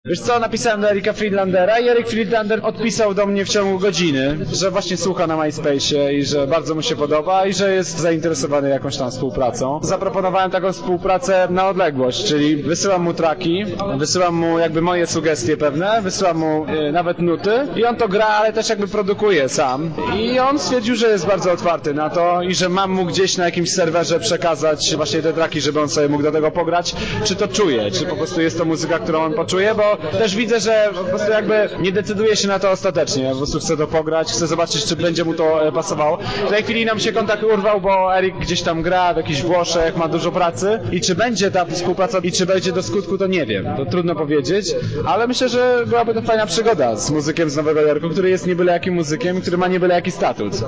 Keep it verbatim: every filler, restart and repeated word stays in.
Wiesz co, napisałem do Erika Friedlandera i Erik Friedlander odpisał do mnie w ciągu godziny, że właśnie słucha na MySpace'ie i że bardzo mu się podoba i że jest zainteresowany jakąś tam współpracą. Zaproponowałem taką współpracę na odległość, czyli wysyłam mu traki, wysyłam mu jakby moje sugestie pewne, wysyłam mu y, nawet nuty i on to gra, ale też jakby produkuje sam. I on stwierdził, że jest bardzo otwarty na to i że mam mu gdzieś na jakimś serwerze przekazać właśnie te traki, żeby on sobie mógł do tego pograć, czy to czuje, czy po prostu jest to muzyka, którą on poczuje, bo też widzę, że po prostu jakby nie decyduje się na to ostatecznie, po prostu chce to pograć, chce zobaczyć, czy będzie mu to pasowało. W tej chwili nam się kontakt urwał, bo Erik gdzieś tam gra w jakichś Włoszech, ma dużo pracy i czy będzie ta współpraca i czy będzie do skutku, to nie wiem, to trudno powiedzieć, ale myślę, że byłaby to fajna przygoda z muzykiem z Nowego Jorku, który jest nie byle jakim muzykiem, który ma nie byle jaki statut.